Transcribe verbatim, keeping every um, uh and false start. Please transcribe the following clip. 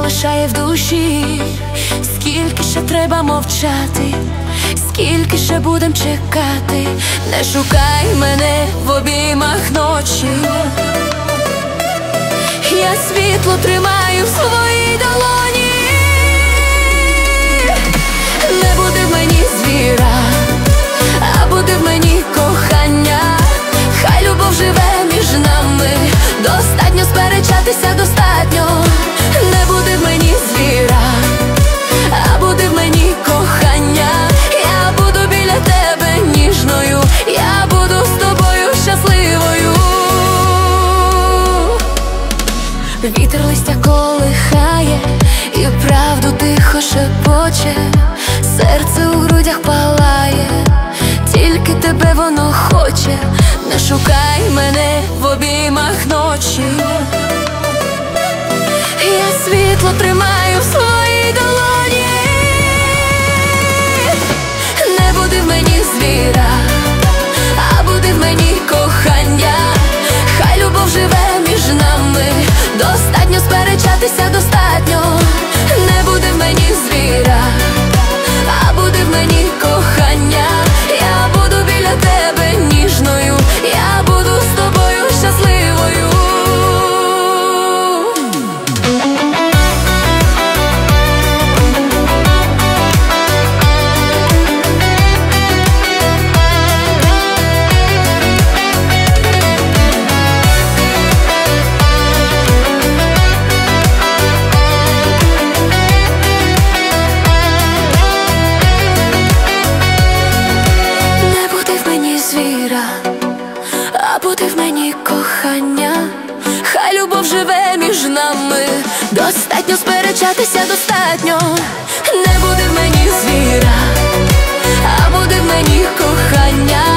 залишає в душі. Скільки ще треба мовчати, скільки ще будем чекати. Не шукай мене в обіймах ночі. Я світло тримаю в своїй долоні. Не буде в мені звіра, а буде в мені кохання. Хай любов живе між нами, достатньо сперечатися, достатньо. Не буде в мені звіра, а буде в мені кохання. Я буду біля тебе ніжною, я буду з тобою щасливою. Вітер листя колихає і правду тихо шепоче. Серце у грудях палає, тільки тебе воно хоче. Не шукай мене в обіймах ночі. Я світло тримаю в своїй долоні. Не буде в мені звіра, а буде в мені кохання. Хай любов живе між нами, достатньо сперечатися, достатньо. Не буде в мені звіра, а буде в мені кохання. Я буду біля тебе ніжною, я буду з тобою щасливою. А буде в мені кохання. Хай любов живе між нами, достатньо сперечатися, достатньо. Не буде в мені звіра, а буде в мені кохання.